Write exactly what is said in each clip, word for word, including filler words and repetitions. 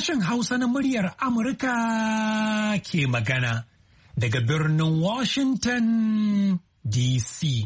Sashen Hausa na muryar Amurka ke magana daga birnin Washington D C.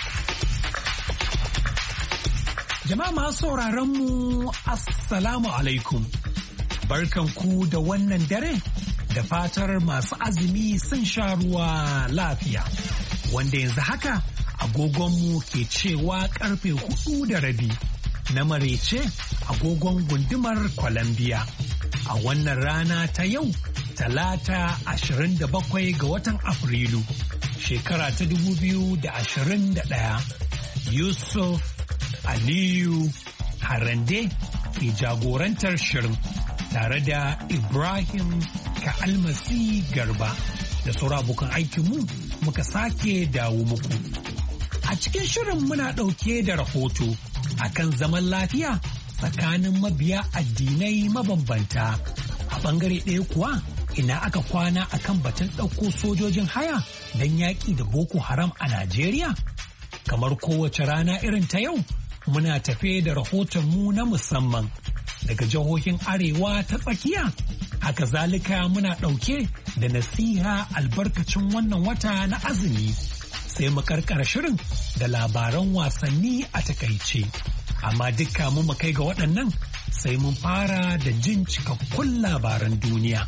Jama'a masu sauraron mu Assalamu alaikum. Barkanku da wannan dare da fatar masu azumi sun sha ruwa lafiya. Wanda yanzu haka agogonmu ke cewa karfe hudu da rabi na marece agogon gundumar Columbia. A wannan rana ta yau talata ashirin da bakwai ga watan Afrilu shekara ta dubu biyu da ashirin da ɗaya. Yusuf Aliyu Harande ke jagorantar shirin tare da Ibrahim Ka'almasi Garba da sauran abokan aikinmu muka sake dawo muku. A cikin shirin muna ɗauke da rahoto akan zaman lafiya tsakanin mabiya addinai mabambanta. A ɓangare ɗaya kuwa ina aka kwana akan batun ɗauko sojojin haya don yaƙi da Boko Haram a Najeriya? Kamar kowace rana irin ta yau, muna tafe da rahoton mu na musamman daga jihohin Arewa ta tsakiya. Haka zalika muna ɗauke da nasiha albarkacin wannan wata na azumi. Sai mu karkara shirin da labaran wasanni a takaice. Amma dukka mu mu kai ga waɗannan sai mun fara da jin cikakkun labaran duniya.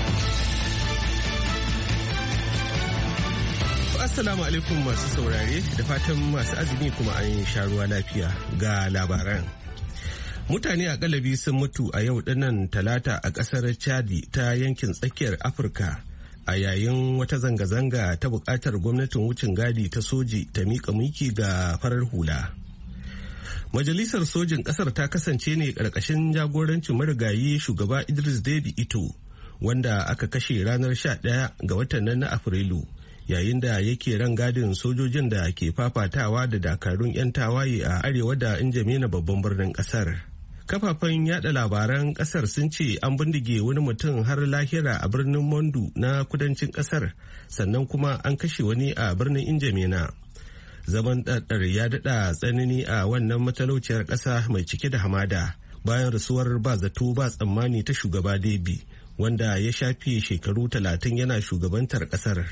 Assalamu alaikum masu saurare da fatan masu azumi kuma an sha ruwa lafiya ga labaran. Mutane a galabi sun mutu a yau dinnan talata a ƙasar Chadi ta yankin tsakiyar Afirka a yayin wata zanga-zanga ta buƙatar gwamnatin wucin gadi ta soji ta miƙa mulki ga farar hula. Majalisar sojin ƙasar ta kasance ne ƙarƙashin jagorancin marigayi shugaba Idris Deby Itno wanda aka kashe ranar sha ɗaya ga watan nan na Afrilu yayin da yake rangadin sojojin da ke fafatawa da dakarun 'yan tawaye a arewa da Injamena babban birnin ƙasar. Kafafen yada labaran ƙasar sun ce an bindige wani mutum har lahira a birnin Mondu na kudancin ƙasar sannan kuma an kashe wani a birnin Injamena. Zaman ɗaɗɗar ya daɗa tsanani a wannan matalauciyar ƙasa mai cike da hamada bayan rasuwar ba zato ba tsammani ta shugaba Deby wanda ya shafe shekaru talatin yana shugabantar ƙasar.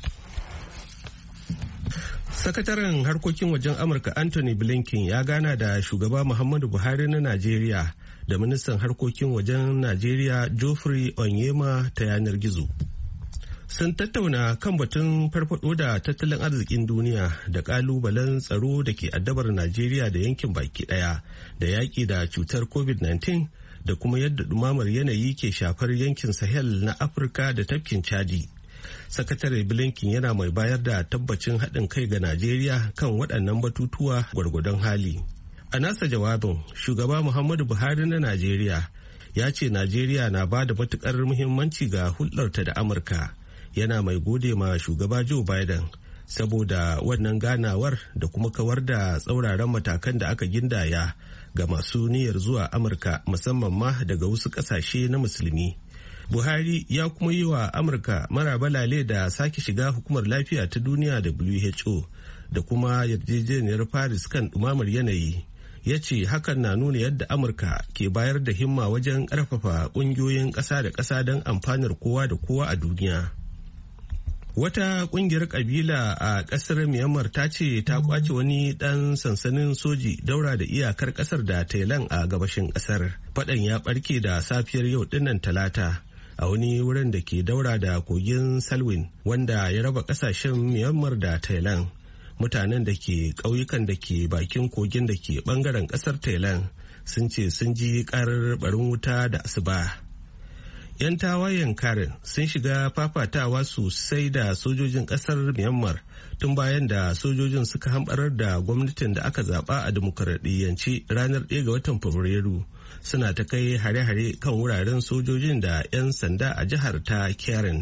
Sakataren harkokin wajen Amurka Anthony Blinken ya gana da shugaba Muhammadu Buhari na Najeriya da ministan harkokin wajen Najeriya Geoffrey Onyema ta yanar gizo. Sun tattauna kan batun farfado da tattalin arzikin duniya da kalubalen tsaro da ke addabar Najeriya da yankin baki daya da yaƙi da cutar covid nineteen da kuma yadda dumamar yanayi ke shafar yankin Sahel na Afirka da tafkin Chadi. Sakatare Blinken yana mai bayar da tabbacin haɗin kai ga Najeriya kan waɗannan batutuwa gwargwadon hali. A nasa jawabin, shugaba Muhammadu Buhari na Najeriya ya ce Najeriya na ba da matuƙar muhimmanci ga hulɗarta da Amurka. Yana mai gode ma shugaba Joe Biden saboda wannan ganawar da kuma kawar da tsauraran matakan da aka gindaya ga masu niyyar zuwa Amurka musamman ma daga wasu ƙasashe na musulmi. Buhari ya kuma yi wa Amurka marabalale da sake shiga hukumar lafiya ta duniya W H O da kuma yarjejeniyar Paris kan ɗumamar yanayi. Ya ce hakan na nuna yadda Amurka ke bayar da himma wajen ƙarfafa ƙungiyoyin ƙasa da ƙasa don amfanar kowa da kowa a duniya. Wata kungiyar kabila a kasar Myanmar ta ce ta kwace wani dan sansanin soji daura da iyakar kasar da Thailand a gabashin kasar. Fadan ya barke da safiyar yau dinnan talata a wani wurin da ke daura da kogin Salwin wanda ya raba kasashen Myanmar da Thailand. Mutanen da ke ƙauyukan da ke bakin kogin da ke bangaren kasar Thailand sun ce sun ji karar barin wuta da asuba. 'Yan tawayen Karen sun shiga fafatawa sosai da sojojin kasar Myanmar tun bayan da sojojin suka hambarar da gwamnatin da aka zaba a dimokuraɗiyyance ranar ɗaya ga watan Fabrairu. Suna ta kai hare-hare kan wuraren sojojin da 'yan sanda a jihar ta Karen.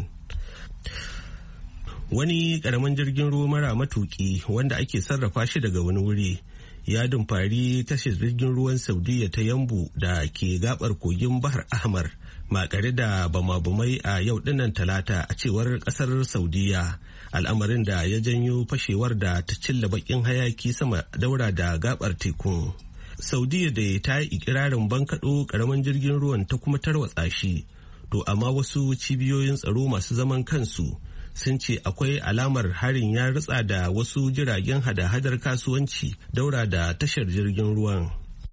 Wani ƙaramin jirgin ruwa mara matuƙi wanda ake sarrafa shi daga wani wuri ya dumfari tashar jirgin ruwan Saudiya ta Yambu da ke gabar kogin Bahar Ahmar makare da bama-bamai a yau dinnan talata a cewar kasar Saudiya, al'amarin da ya janyo fashewar da ta cilla bakin hayaki sama daura da gabar tekun. Saudiya da ta yi ikirarin bankaɗo ƙaramin jirgin ruwan ta kuma tarwatsa shi. To amma wasu cibiyoyin tsaro masu zaman kansu sun ce akwai alamar harin ya ritsa da wasu jiragen hada-hadar kasuwanci daura da tashar jirgin ruwan.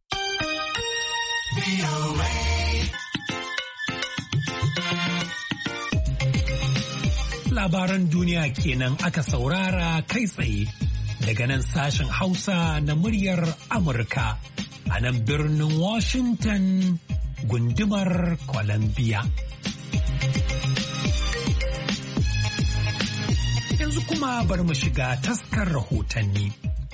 Labaran duniya kenan aka saurara kai tsaye daga nan sashen Hausa na muryar Amurka a nan birnin Washington gundumar Columbia. Yanzu kuma bar mu shiga taskar rahotanni.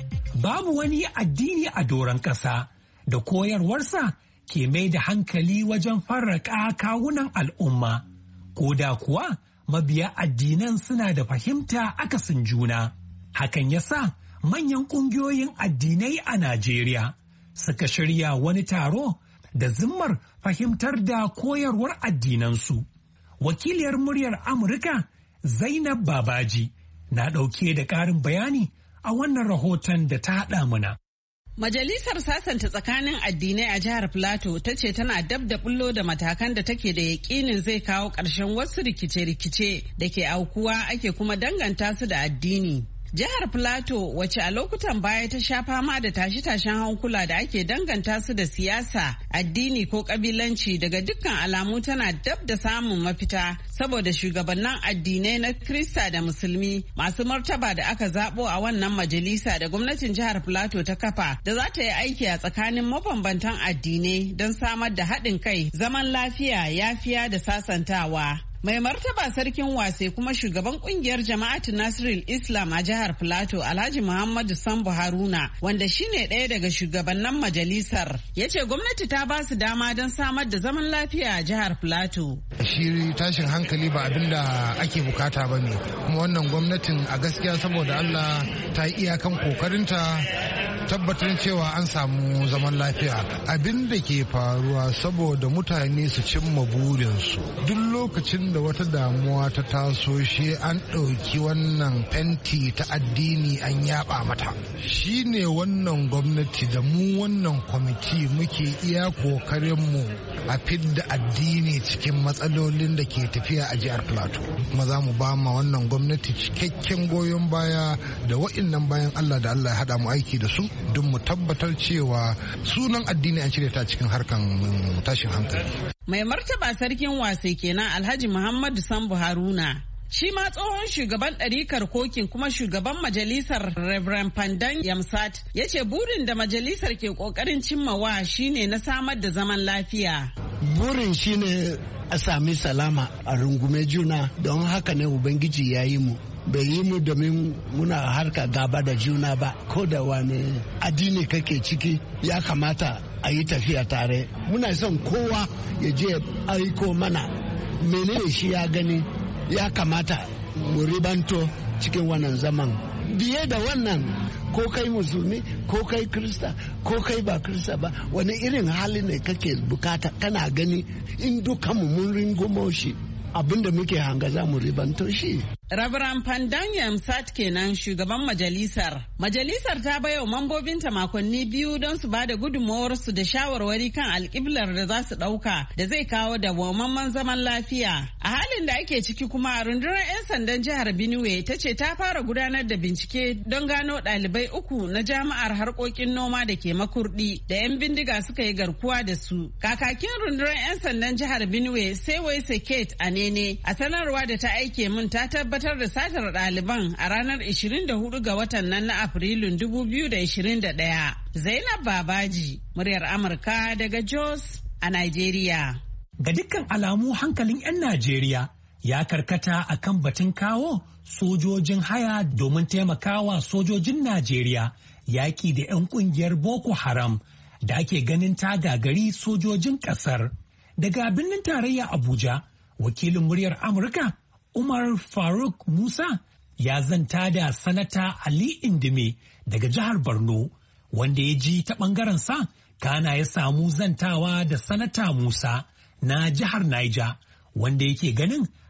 Babu wani addini a doron ƙasa da koyarwarsa ke mai da hankali wajen farraka kawunan al'umma, ko da kuwa mabiya addinan suna da fahimta akasin juna. Hakan ya sa manyan ƙungiyoyin addinai a Najeriya suka shirya wani taro da zimmar fahimtar da koyarwar addinansu. Wakiliyar muryar Amurka Zainab Babaji na ɗauke da ƙarin bayani a wannan rahoton da ta haɗa mana. Majalisar sasanta tsakanin addinai a jihar Plateau ta ce tana dab da bullo da matakan da take da yakinin zai kawo ƙarshen wasu rikice-rikice da ke aukuwa ake kuma danganta su da addini. Jihar Plateau wacce a lokutan baya ta sha fama da tashe-tashen hankula da ake danganta su da siyasa, addini ko kabilanci daga dukkan alamu tana dab da samun mafita saboda shugabannin addinai na Krista da Musulmi masu martaba da aka zabo a wannan majalisa da gwamnatin jihar Plateau ta kafa da za ta yi aiki a tsakanin mabambantan addinai don samar da haɗin kai, zaman lafiya, yafiya da sasantawa. Mai martaba sarkin wase kuma shugaban kungiyar jama'atu Nasirul Islam a jihar Plateau Alhaji Muhammadu Sambu Haruna wanda shine ɗaya daga shugabannin majalisar ya ce gwamnati ta ba su dama don samar da zaman lafiya a jihar Plateau. Shi tashin hankali ba abin da ake bukata ba ne, kuma wannan gwamnatin a gaskiya saboda Allah ta yi iyakan kokarinta tabbatar cewa an samu zaman lafiya. Abin da ke faruwa saboda mutane su cimma burinsu duk lokacin da wata damuwa ta taso shi an ɗauki wannan fenti ta addini an yaba mata. Shi ne wannan gwamnati da mu wannan kwamiti muke iya kokarinmu a fidda addini cikin matsalolin da ke tafiya a jihar Plateau. Kuma za mu ba ma wannan gwamnati cikakken goyon baya da wa'innan bayan Allah da Allah ya haɗa mu aiki da su don mu tabbatar cewa sunan addini an cire ta cikin harkan tashin hankali. Mai martaba sarkin wase kenan Alhaji Muhammadu Sambu Haruna. Shi ma tsohon shugaban ɗarikar kokin kuma shugaban majalisar Reverend Pandan Yamsat ya ce burin da majalisar ke ƙoƙarin cimmawa shine na samar da zaman lafiya. Burin shine a sami salama a rungume juna, don haka ne Ubangiji ya yi mu. Bai yi mu domin muna harka gaba da juna ba, ko da wani addini kake ciki ya kamata a yi tafiya tare. Muna son kowa ya je aiko mana menene shi ya gani ya kamata mu ribanto cikin wannan zaman. Biye da wannan, ko kai musulmi ko kai krista ko kai ba krista ba, wani irin hali ne kake bukata kana gani, in dukanmu mun ringumo shi abinda muke hanga za mu ribanto shi. Rabaran Pandan Yamsat kenan shugaban majalisar. Majalisar ta bayo mambobinta makonni biyu don su bada gudunmawarsu da shawarwari kan alƙiblar da za su ɗauka da zai kawo dawwammamen zaman lafiya. A halin da ake ciki kuma rundunar 'yan sandan jihar Benue ta ce ta fara gudanar da bincike don gano ɗalibai uku na jami'ar harkokin noma da ke Makurdi da 'yan bindiga suka yi garkuwa da su. Kakakin rundunar 'yan sandan jihar Benue Sewai Seket Anene a sanarwa da ta aike min ta tabbatar da satar ɗaliban a ranar ishirin da hudu ga watan nan na Afrilun dubu biyu da ishirin da ɗaya. Zainab Babaji, muryar Amurka daga Jos a Najeriya. Ga dukkan alamu hankalin 'yan Najeriya ya karkata a kan batun kawo sojojin haya domin taimakawa sojojin Najeriya yaƙi da 'yan ƙungiyar Boko Haram da ake ganin ta gagari sojojin ƙasar. Daga birnin tarayya Abuja, wakilin muryar Amurka Umar Faruk Musa ya zanta da Sanata Ali Indime daga jihar Borno, wanda ya ji ta ɓangaren sa kana ya samu zantawa da Sanata Musa na jihar Niger, wanda yake ganin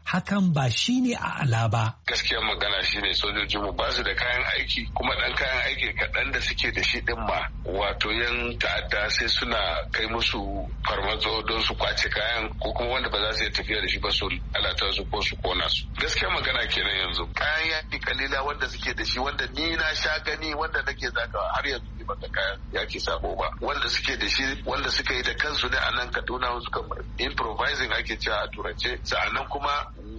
hakan ba shine a ala ba. Gaskiyar magana shine sojojinmu ba su da kayan aiki, kuma ɗan kayan aiki kaɗan da suke da shi ɗin ma wato yan ta'adda sai suna kai musu farmatso don su kwace kayan, ko kuma wanda ba za su iya tafiya da shi ba su lalata su ko su kona su. Gaskiyar magana kenan yanzu kayan yaki kalila wanda suke da shi, wanda ni na sha gani, wanda nake zagawa har yanzu ne ba da kayan yaki sabo ba, wanda suke da shi wanda suka yi da kansu ne a nan Kaduna suka improvising ake cewa a turance, sa'annan kuma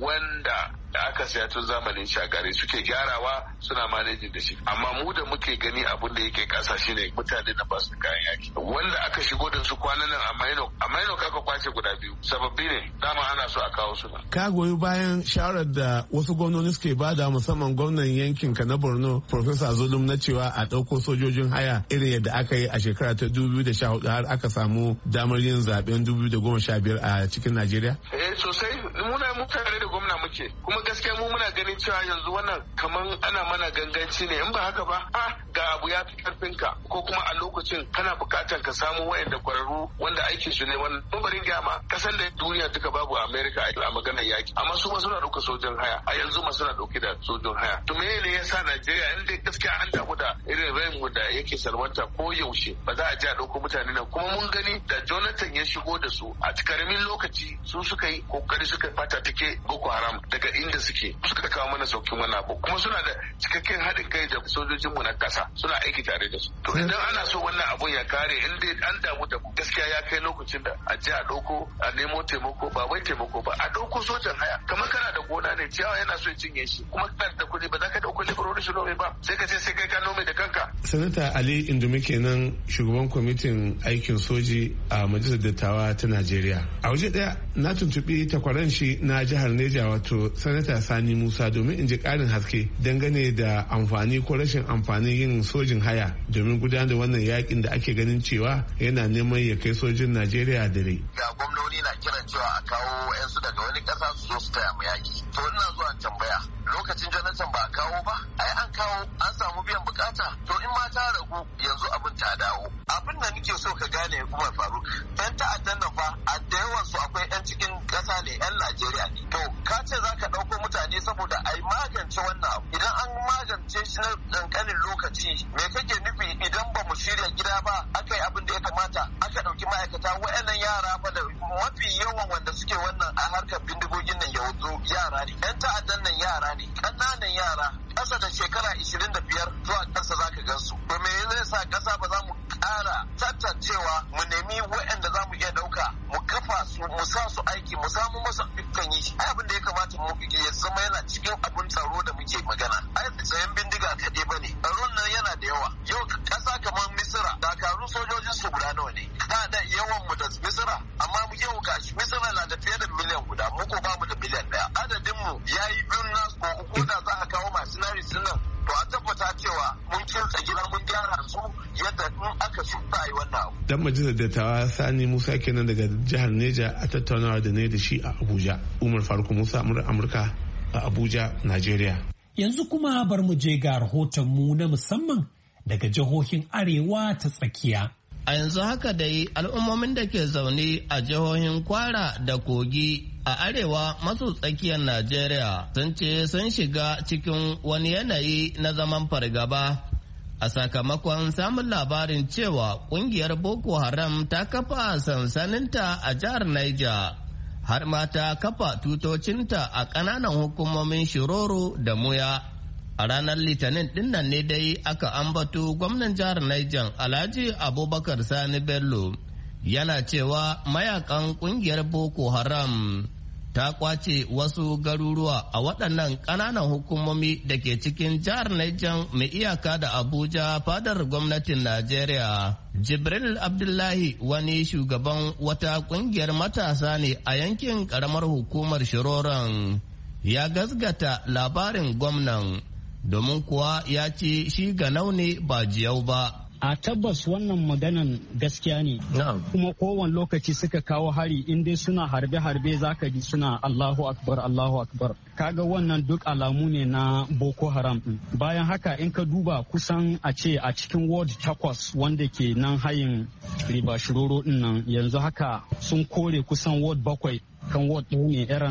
wanda da aka saya tun zamanin shagari suke gyarawa suna manajin da shi. Amma mu da muke gani abin da yake kasa shine mutane na basu kayan yaki wanda aka shigo da su kwanan nan a Maino a Maino kaka kwace guda biyu, sababbi ne dama ana so a kawo su. Ka goyi bayan shawarar da wasu gwamnoni suke bada, musamman gwamnan yankin ka na Borno Professor Zulum, na cewa a ɗauko sojojin haya irin yadda aka yi a shekara ta dubu biyu da sha hudu har aka samu damar yin zaben dubu biyu da goma sha biyar a cikin Najeriya? Eh sosai, muna mutane da gwamna muke, kuma gaskiya mu muna ganin cewa yanzu wannan kaman ana mana ganganci ne, in ba haka ba a ga abu ya fi karfin ka, ko kuma a lokacin kana bukatar ka samu wayanda kwararru wanda aikin su ne wannan barin gama kasan da duniya duka babu America a maganar yaki, amma su ma suna dauka sojin haya, a yanzu ma suna dauke da sojin haya. To me ne yasa Najeriya in dai gaskiya an damu da irin rainmu da yake salwanta ko yaushe ba za a ji a dauko mutane nan, kuma mun gani da Jonathan ya shigo da su a karamin lokaci su suka yi kokari suka fata take Boko Haram daga inda suke suka kawo mana saukin wannan abu, kuma suna da cikakken haɗin kai da sojojinmu na ƙasa, suna aiki tare da su. To idan ana so wannan abun ya kare, in dai an damu da gaskiya ya kai lokacin da a ji a ɗauko a nemo taimako, ba wai taimako ba, a ɗauko sojan haya. Kamar kana da gona ne, ciyawa yana so ya cinye shi, kuma kana da kuɗi ba za ka ɗauko leburori su nome ba, sai ka ce sai kai ka nome da kanka. Sanata Ali Indume kenan, shugaban kwamitin aikin soji a Majalisar Dattawa ta Najeriya. A waje ɗaya na tuntuɓi takwaran shi na jihar Neja, wato Sanata Sani Musa, domin in ji ƙarin haske dangane da amfani ko rashin amfanin yin sojin haya domin gudanar da wannan yakin da ake ganin cewa yana neman ya kai sojin Najeriya dare. Ga gwamnoni na kiran cewa a kawo 'yansu daga wani ƙasa su zo su taya mu yaki. To ina zuwa tambaya, lokacin Jonathan ba a kawo ba, ai an kawo an samu biyan bukata. To in ma ta ragu yanzu abin ta dawo. Abin da nake so ka gane kuma faru, 'yan ta'addan nan fa a da yawan su akwai 'yan cikin ƙasa ne, 'yan Najeriya ne. To ka ce za ka ɗauko mutane saboda a yi magance wannan abu. Idan an magance shi na ƙanƙanin lokaci, me kake nufi idan ba mu shirya gida ba aka yi abin da ya kamata, aka ɗauki ma'aikata wa'annan yara fa da mafi yawan wanda suke wannan a harkar bindigogin nan yanzu yara ne. 'Yan ta'addan nan yara ne, ƙananan yara ƙasa da shekara ishirin da biyar zuwa ƙasa za ka gan su. To me zai sa ƙasa ba za mu ƙara tantancewa mu nemi wa'anda za mu iya ɗauka mu kafa su mu sa su aiki mu samu masa dukkan yi. Ai abin da ya kamata mu ya zama yana cikin abun tsaro da muke magana. Ai sayan bindiga kaɗai ba ne. Tsaron nan yana da yawa. Yau ƙasa kamar Misira, dakarun sojojin su guda nawa ne? Ta da yawan mu da Misira, amma yau gashi Misira na da fiye da miliyan guda, mu ko bamu da miliyan ɗaya. Adadin mu ya yi biyun nasu ko uku da za a kawo mercenaries nan. To a tabbata cewa mun kinsa gida mun gyara su yadda in aka shuka yi wannan abu. Dan majalisar dattawa Sani Musa kenan daga jihar Neja a tattaunawa da ne da shi a Abuja. Umar Faruk Musa, Amurka a Abuja, Najeriya. Yanzu kuma bar mu je ga rahoton mu na musamman daga jihohin Arewa ta tsakiya. A yanzu haka dai al'ummomin da ke zaune a jihohin Kwara da Kogi a arewa maso tsakiyar Najeriya sun ce sun shiga cikin wani yanayi na zaman fargaba a sakamakon samun labarin cewa kungiyar Boko Haram ta kafa sansaninta a jihar Niger, har ma ta kafa tutocinta a ƙananan hukumomin Shiroro da Muya. A ranar Litinin dinnan ne dai aka ambato gwamnan jihar Niger Alhaji Abubakar Sani Bello yana cewa mayakan kungiyar Boko Haram ta kwace wasu garuruwa a waɗannan ƙananan hukumomi da ke cikin jihar Niger mai iyaka da Abuja, fadar gwamnatin Najeriya. Jibril Abdullahi, wani shugaban wata ƙungiyar matasa ne a yankin ƙaramar hukumar Shiroron, ya gasgata labarin gwamnan, domin kuwa ya ce shi ganau ne ba jiyau ba. A tabbas wannan maganan gaskiya ne. Kuma kowane lokaci suka kawo hari in dai suna harbe-harbe zaka ji suna Allahu Akbar, Allahu Akbar. Kaga wannan duk alamu ne na Boko Haram. Bayan haka in ka duba kusan a ce a cikin ward takwas wanda ke nan hayin riba shiroro din nan yanzu haka sun kore kusan ward bakwai kan ward ɗin ne Erana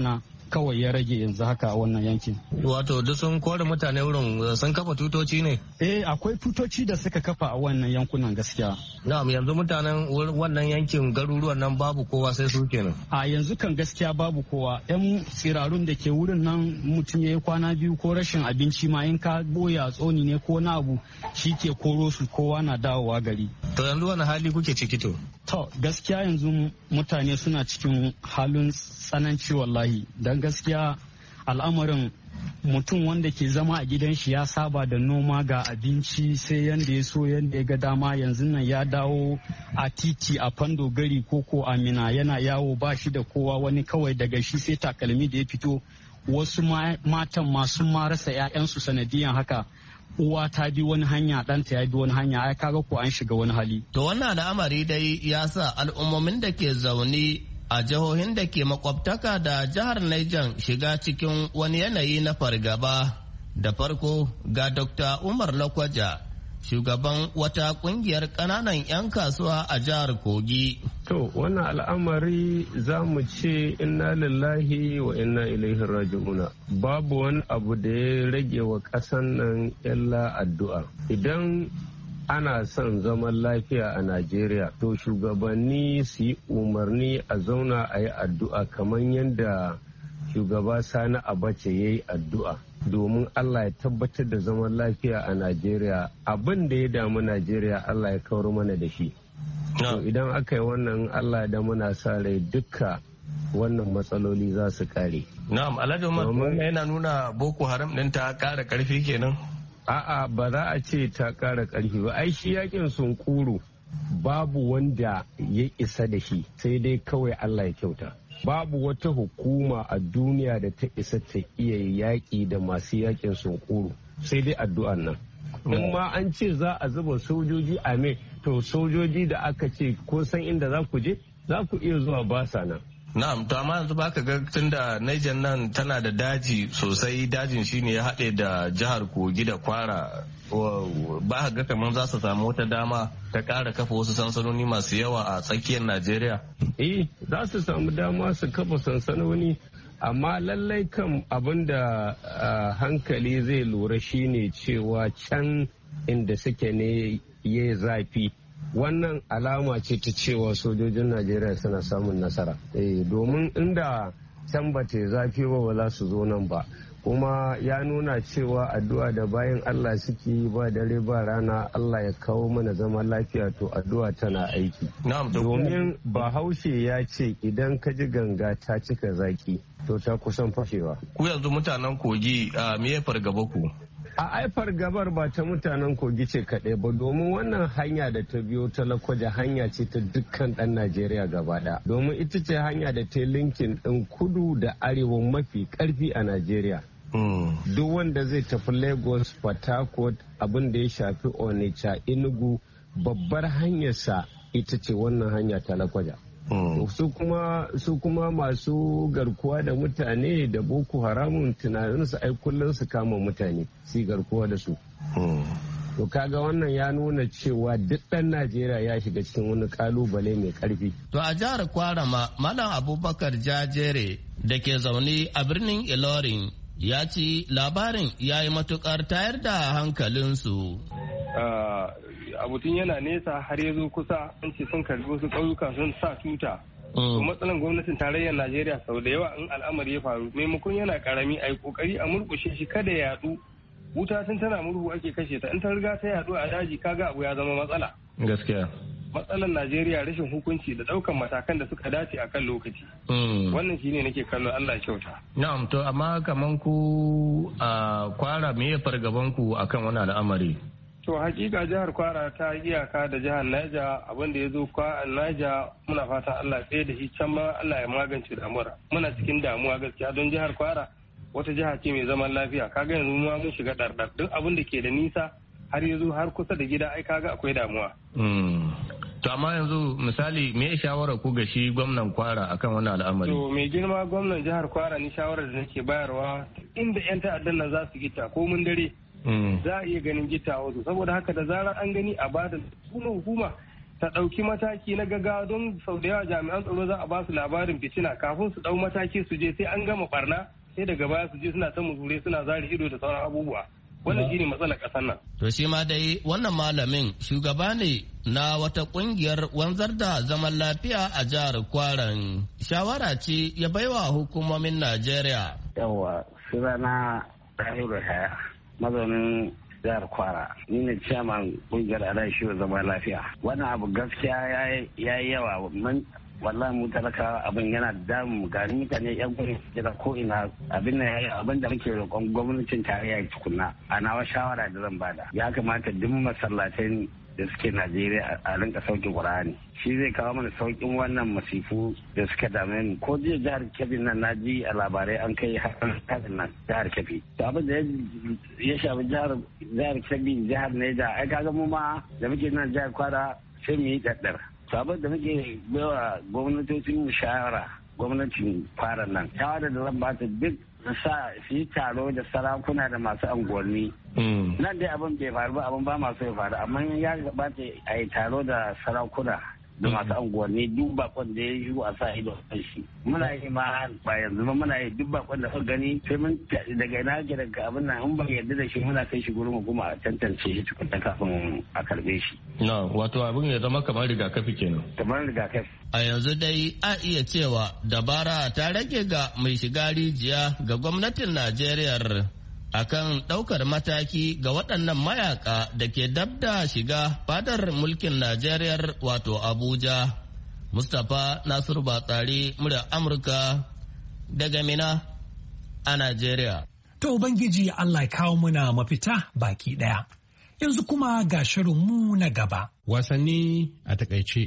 kawai ya rage yanzu haka a wannan yankin. Wato duk sun kore mutane wurin sun kafa tutoci ne? Eh akwai tutoci da suka kafa a wannan yankunan gaskiya. Na'am yanzu mutanen wannan yankin garuruwan nan babu kowa sai su kenan. A yanzu kan gaskiya babu kowa. Yan tsirarun da ke wurin nan mutum ya yi kwana biyu ko rashin abinci ma in ka boya tsoni ne ko na abu shi ke koro su kowa na dawowa gari. To yanzu wani hali kuke ciki to? To gaskiya yanzu mutane suna cikin halin tsananci wallahi don gaskiya al'amarin mutum wanda ke zama a gidan shi ya saba da noma ga abinci sai yanda ya so yanda ya ga dama yanzu nan ya dawo a titi a fando gari koko amina yana yawo ba shi da kowa wani kawai daga shi sai takalmi da ya fito wasu matan masu ma rasa 'ya'yansu sanadiyan haka uwa ta bi wani hanya ɗanta ya bi wani hanya ai kaga ko an shiga wani hali. To wannan al'amari dai ya sa al'ummomin da ke zaune a jihohin da ke makwabtaka da jihar Niger shiga cikin wani yanayi na fargaba. Da farko ga Dokta Umar Lakwaja, shugaban wata kungiyar ƙananan 'yan kasuwa a jihar Kogi. To wannan al'amari za mu ce inna lillahi wa inna ilaihi raji'una. Babu wani abu da ya rage wa ƙasan nan illa addu'a. Idan ana son zaman lafiya a Najeriya to shugabanni su yi umarni a zauna a yi addu'a kamar yadda shugaba Sani Abacha ya yi addu'a domin Allah ya tabbatar da zaman lafiya a Najeriya. Abin da ya damu Najeriya Allah ya kawar mana da shi. To idan aka yi wannan Allah da muna sa rai duka wannan matsaloli za su kare. Na'am, Alhaji Umar yana nuna Boko Haram din ta kara karfi kenan. A'a ba za a ce ta kara karfi ba. Ai shi yakin sunkuru babu wanda ya isa da shi sai dai kawai Allah ya kyauta. Babu wata hukuma a duniya da ta isa ta iya yaƙi da masu yakin sunkuru sai dai addu'an nan. In ma an ce za a zuba sojoji a me to sojoji da aka ce ko san inda za ku je za ku iya zuwa basa nan. Na'am, to amma yanzu baka ga tunda Niger nan tana da daji sosai, dajin shine ya haɗe da jihar Kogi da Kwara, ba ga kamar za su samu wata dama ta ƙara kafa wasu sansanoni masu yawa a tsakiyar Najeriya. Eh, za su samu dama su kafa sansanoni, amma lallai kan abin da hankali zai lura shine cewa can inda suke ne ya zafi. Wannan alama ce ta cewa sojojin Najeriya suna samun nasara. Eh, domin inda can ba ta zafi ba ba za su zo nan ba. Kuma ya nuna cewa addu'a da bayan Allah suke ba dare ba rana Allah ya kawo mana zaman lafiya to addu'a tana aiki. Domin Bahaushe ya ce idan ka ji ganga ta cika zaki to ta kusan fashewa. Ku yanzu mutanen Kogi me ya fargaba ku? A aifar gabar ba ta mutanen Kogi ce kaɗai ba domin wannan hanya da ta biyo ta Lakwaja hanya ce ta dukkan ɗan Najeriya gaba ɗaya. Domin ita ce hanya da ta linkin ɗin kudu da arewa mafi ƙarfi a Najeriya. Duk wanda zai tafi Lagos, Port Harcourt, abin da ya shafi Onitsha, Enugu, babbar hanyarsa ita ce wannan hanya ta Lakwaja. Su kuma su kuma masu garkuwa da mutane da Boko Haramun tunaninsu ai kullum su kama mutane su garkuwa da su. To kaga wannan ya nuna cewa duk ɗan Najeriya ya shiga cikin wani kalubale mai karfi. To a jihar Kwara ma Malam Abubakar Jajere da ke zaune a birnin Ilorin ya ce labarin ya yi matukar tayar da hankalinsu. Abutun yana nesa har ya zo kusa an ce sun karbi wasu ƙauyuka sun sa tuta. To matsalan gwamnatin tarayyar Najeriya sau da yawa in al'amari ya faru maimakon yana karami a yi kokari a murƙushe shi kada ya yadu. Wuta tun tana murhu ake kashe ta in ta riga ta yadu a daji kaga abu ya zama matsala. Gaskiya. Matsalan Najeriya rashin hukunci da ɗaukan matakan da suka dace a kan lokaci. Wannan shine nake kallo Allah kyauta. Na'am, to amma kaman ku a Kwara me ya fargaban ku akan wani al'amari? To hakika jihar Kwara ta iyaka da jihar Niger abinda ya zo kwa Niger muna fatan Allah tsaye da shi can ma Allah ya magance damuwar. Muna cikin damuwa gaskiya don jihar Kwara wata jiha ce mai zaman lafiya kaga yanzu mu mun shiga ɗarɗar duk abin da ke da nisa har yanzu har kusa da gida ai kaga akwai damuwa. To amma yanzu misali me ya shawara ku ga shi gwamnan Kwara akan wannan al'amari? To mai girma gwamnan jihar Kwara ni shawarar da nake bayarwa inda 'yan ta'addan nan za su gita ko mun dare za a iya ganin gita wasu saboda haka da zarar an gani a bada kuma hukuma ta ɗauki mataki na gaggawa don sau da yawa jami'an tsaro za a ba su labarin fitina kafin su ɗau mataki su je sai an gama barna sai daga baya su je suna ta muzure suna zari ido da sauran abubuwa. Wannan shine matsalar ƙasar nan. To shi ma dai wannan malamin shugaba ne na wata kungiyar wanzar da zaman lafiya a jihar Kwaran. Shawara ce ya baiwa hukumomin Najeriya. Yawwa, sunana Tahiru Haya, mazaunin jihar Kwara. Ni ne chairman kungiyar Adashi wa zaman lafiya. Wannan abu gaskiya ya yi yawa. Wallahi mu talaka abin yana damu gari mutane yan gurin jira ko ina abin da yayi abin da muke roƙon gwamnatin tarayya tukunna a nawa shawara da zan bada ya kamata duk masallatai da suke Najeriya a rinka sauke Qur'ani shi zai kawo mana saukin wannan masifu da suka dame mu ko jiya jihar Kebbi nan naji a labarai an kai hakan nan jihar Kebbi to abin da ya shafi jihar jihar Kebbi jihar Niger ai kaga mu ma da muke nan jihar Kwara sai mu yi daddar sabon da muke baiwa gwamnatocin mu shawara gwamnatin fara nan shawara da zan bata duk sa su yi taro da sarakuna da masu anguwanni nan dai abin bai faru ba abin ba masu ya faru amma ya gabata a yi taro da sarakuna da masu anguwanni duk bakon da ya yi a sa ido a shi muna yi ma ba yanzu ba muna yi duk bakon da suka gani sai mun daga ina ke daga abin nan in ba yarda da shi muna kai shi gurin hukuma a tantance shi tukunta kafin a karbe shi. Na wato abin ya zama kamar rigakafi kenan. Kamar rigakafi. A yanzu dai a iya cewa dabara ta rage ga mai shiga rijiya ga gwamnatin Najeriya akan ɗaukar mataki ga waɗannan mayaka da ke dab da shiga fadar mulkin Najeriya wato Abuja. Mustapha Nasiru Batsari, murya Amurka daga Mina a Najeriya. To Ubangiji Allah ya kawo muna mafita baki ɗaya. Yanzu kuma ga shirinmu na gaba. Wasanni a takaice.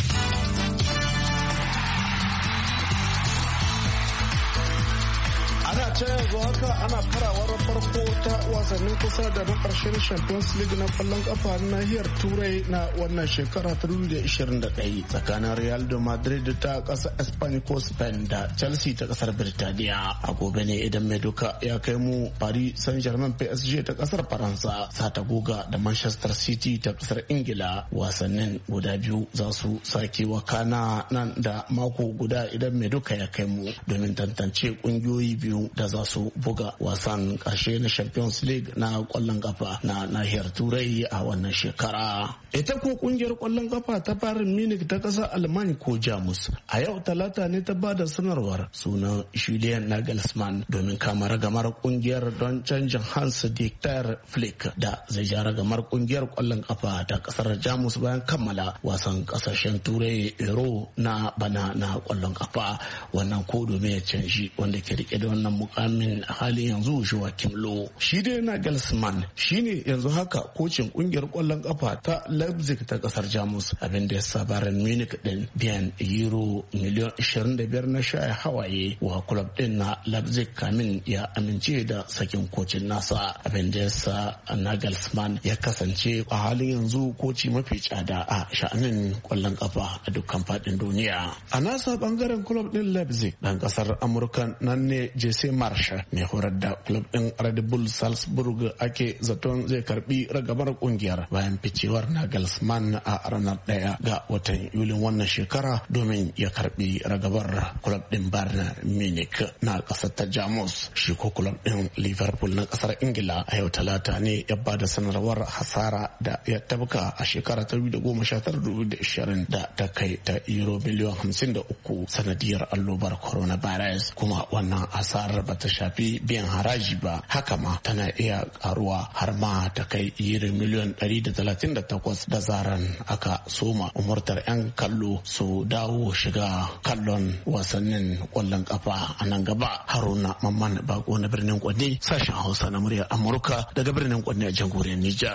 ta yanzu haka ana farawar farko ta wasannin kusa da na karshen Champions League na kwallon kafa na nahiyar Turai na wannan shekara ta dubu biyu da ashirin da ɗaya tsakanin Real de Madrid ta kasar Spain ko Spain da Chelsea ta kasar Birtaniya. A gobe ne idan mai duka ya kai mu Paris Saint-Germain P S G ta kasar Faransa sa ta goga da Manchester City ta kasar Ingila. Wasannin guda biyu za su sake wakana nan da mako guda idan mai duka ya kai mu domin tantance kungiyoyi biyu da za su buga wasan ƙarshe na Champions League na ƙwallon kafa na nahiyar Turai a wannan shekara. Ita ko kungiyar ƙwallon kafa ta Bayern Munich ta ƙasar Alman ko Jamus a yau talata ne ta bada sanarwar sunan Julian Nagelsmann domin kama ragamar kungiyar don canjin Hans Dieter Flick da zai ja ragamar kungiyar ƙwallon kafa ta ƙasar Jamus bayan kammala wasan ƙasashen Turai Euro na bana na ƙwallon kafa. Wannan ko domin ya canji wanda ke rike da wannan mukamin hali yanzu Joachim Low. Shi dai Nagelsmann shine yanzu haka kocin kungiyar kwallon kafa ta Leipzig ta kasar Jamus, abin da ya sa Bayern Munich din biyan euro miliyan ashirin da biyar na shaya hawaye wa club din na Leipzig kamin ya amince da sakin kocin nasa, abin da ya sa Nagelsmann ya kasance a halin yanzu koci mafi tsada a sha'anin kwallon kafa a dukkan fadin duniya. A nasa bangaren club din Leipzig dan kasar Amurka nan ne Jesse Marsh mai horar da club din Red Bull Salzburg ake zaton zai karbi ragamar kungiyar bayan ficewar Nagelsmann a ranar daya ga watan Yulin wannan shekara domin ya karbi ragabar club din Bayern Munich na kasar ta Jamus. Shi ko club din Liverpool na kasar Ingila a yau talata ne ya bada sanarwar hasara da ya tabka a shekara ta dubu goma sha tara dubu ashirin da ta kai ta euro miliyan hamsin da uku sanadiyar allobar coronavirus, kuma wannan asarar ba ta shafi biyan haraji ba, haka ma tana iya karuwa har ma ta kai euro miliyan ɗari da talatin da takwas da zaran aka soma umurtar 'yan kallo su dawo shiga kallon wasannin kwallon kafa a nan gaba. Haruna Mamman Bako na birnin Kwanne, sashen Hausa na muryar Amurka daga birnin Kwanne a jamhuriyar Nijar.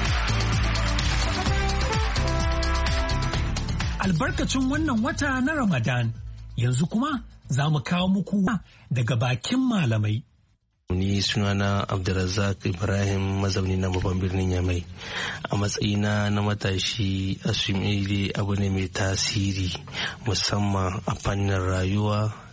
Albarkacin wannan wata na Ramadan, yanzu kuma za mu kawo muku daga bakin malamai. Ni sunana Abdulrazak Ibrahim, mazauni na babban birnin Yamai. A matsayina na matashi, asumili abu ne mai tasiri musamman a fannin rayuwa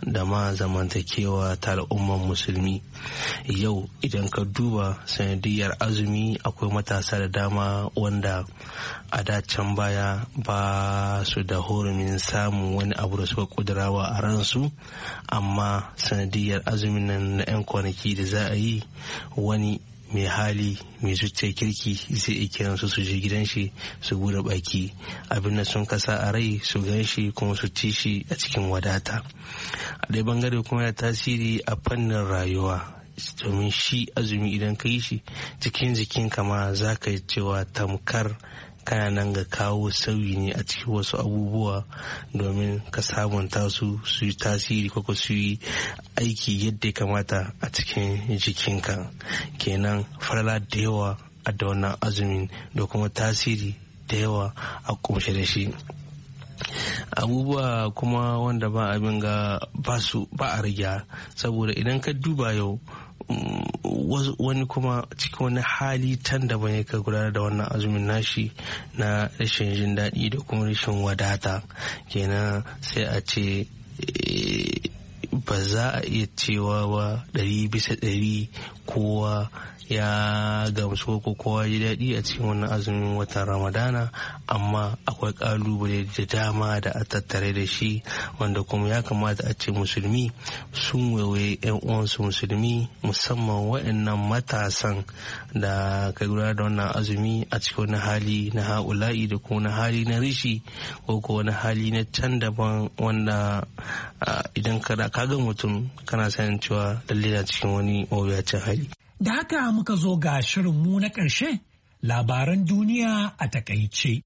da ma zamantakewa ta al'umman musulmi. Yau idan ka duba sanadiyar azumi akwai matasa da dama wanda a da can baya ba su da hurumin samun wani abu da suka kudurawa a ransu, amma sanadiyar azumin nan na 'yan kwanaki da za a yi, wani mai hali mai zuciya kirki zai iya kiran su su je gidan shi su bude baki abin da sun kasa a rai su gan shi kuma su ci shi a cikin wadata. A ɗaya bangare kuma yana tasiri a fannin rayuwa, domin shi azumi idan ka yi shi cikin jikin kama za ka yi cewa tamkar kana nan ga kawo sauyi ne a cikin wasu abubuwa domin ka sabunta su su yi tasiri ko su yi aiki yadda ya kamata a cikin jikinka. Kenan farla da yawa a da wannan azumin da kuma tasiri da yawa a kumshe da shi. Abubuwa kuma wanda ba abin ga ba su ba a rigya, saboda idan ka duba yau wani kuma cikin wani hali tan da bane ka gudanar da wannan azumin nashi na rashin jin daɗi da kuma rashin wadata. Kenan sai a ce ba za a iya cewa ba ɗari bisa ɗari kowa ya gamsu ko kowa ji daɗi a cikin wannan azumin watan ramadana, amma akwai ƙalubale da dama da a tattare da shi, wanda kuma ya kamata a ce musulmi sun waiwaye 'yan uwansu musulmi, musamman waɗannan matasan da ka gudanar da wannan azumi a cikin wani hali na ha'ula'i da kuma wani hali na rishi ko ko wani hali na can daban, wanda idan ka ga mutum kana sanin cewa lalle na cikin wani mawuyacin hali. Da haka muka zo ga shirinmu na ƙarshe, labaran duniya a takaice.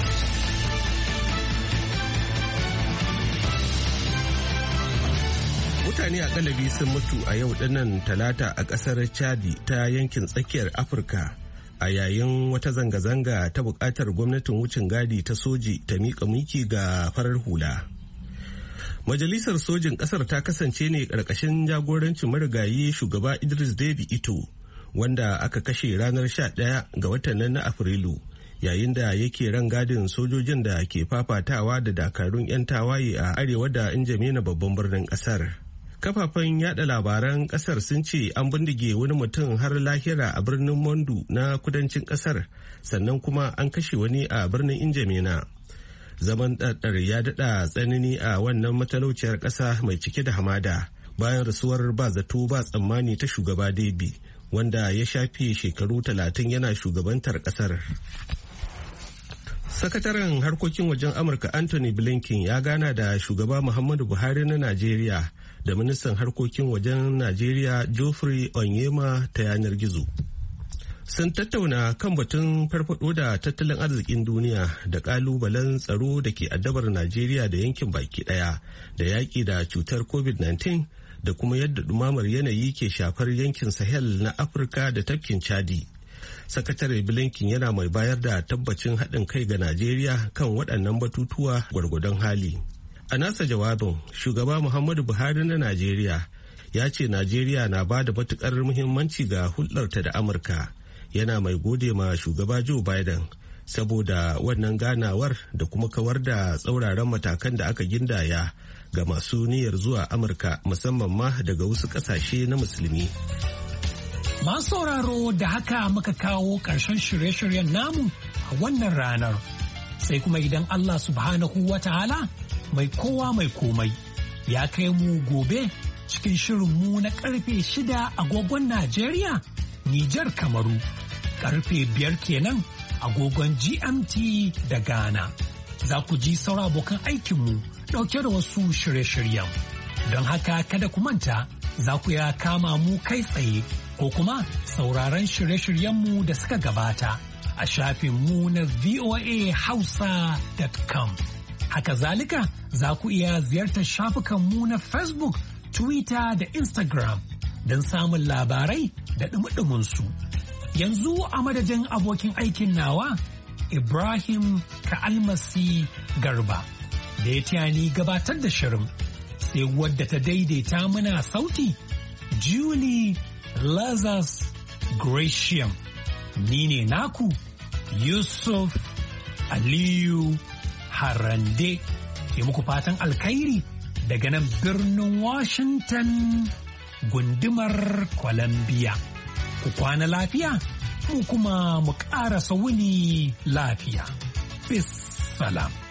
Mutane a galibi sun mutu a yau dinnan talata a ƙasar Chadi ta yankin tsakiyar Afirka a yayin wata zanga-zanga ta buƙatar gwamnatin wucin gadi ta soji ta miƙa mulki ga farar hula. Majalisar sojin ƙasar ta kasance ne ƙarƙashin jagorancin marigayi shugaba Idris Deby Itno, wanda aka kashe ranar sha ɗaya ga watan nan na Afrilu, yayin da yake rangadin sojojin da ke fafatawa da dakarun 'yan tawaye a arewa da Injamena babban birnin ƙasar. Kafafen yada labaran ƙasar sun ce an bindige wani mutum har lahira a birnin Mondu na kudancin ƙasar, sannan kuma an kashe wani a birnin Injamena. Zaman ɗaɗɗar ya daɗa tsanani a wannan matalauciyar ƙasa mai cike da hamada bayan rasuwar ba zato ba tsammani ta shugaba Deby, wanda ya shafe shekaru talatin yana shugabantar ƙasar. Sakataren harkokin wajen Amurka Anthony Blinken ya gana da shugaba Muhammadu Buhari na Najeriya da ministan harkokin wajen Najeriya Geoffrey Onyema ta yanar gizo. Sun tattauna kan batun farfado da tattalin arzikin duniya da kalubalen tsaro da ke addabar Najeriya da yankin baki daya, da yaƙi da cutar covid nineteen da kuma yadda dumamar yanayi ke shafar yankin Sahel na Afirka da tafkin Chadi. Sakatare Blinken yana mai bayar da tabbacin haɗin kai ga Najeriya kan waɗannan batutuwa gwargwadon hali. A nasa jawabin, shugaba Muhammadu Buhari na Najeriya ya ce Najeriya na ba da matuƙar muhimmanci ga hulɗarta da Amurka. Yana mai gode ma shugaba Joe Biden saboda wannan ganawar da kuma kawar da tsauraran matakan da aka gindaya ga masu niyyar zuwa Amurka, musamman ma daga wasu ƙasashe na musulmi. Masu sauraro, da haka muka kawo ƙarshen shirye-shiryen namu a wannan ranar. Sai kuma idan Allah subhanahu wa ta'ala mai kowa mai komai ya kai mu gobe cikin shirinmu na karfe shida agogon Najeriya, Nijar, Kamaru, karfe biyar kenan agogon G M T da Ghana. Za ku ji saura abokan aikinmu ɗauke da wasu shirye-shiryen. Don haka kada ku manta, za ku ya kama mu kai tsaye ko kuma sauraron shirye-shiryenmu da suka gabata a shafinmu na v o a hausa dot com. Haka zalika za ku iya ziyartar shafukanmu na Facebook, Twitter da Instagram don samun labarai da ɗumi-ɗuminsu. Yanzu a madadin abokin aikin nawa, Ibrahim Ka'almasi Garba, da ya taya ni gabatar da shirin, sai wadda ta daidaita mana sauti, Julie Lazarus Gratiam. Ni ne naku, Yusuf Aliyu Harande, ke muku fatan alkhairi daga nan birnin Washington gundumar Columbia. Ku kwana lafiya, mu kuma mu ƙarasa wuni lafiya. Bis salam.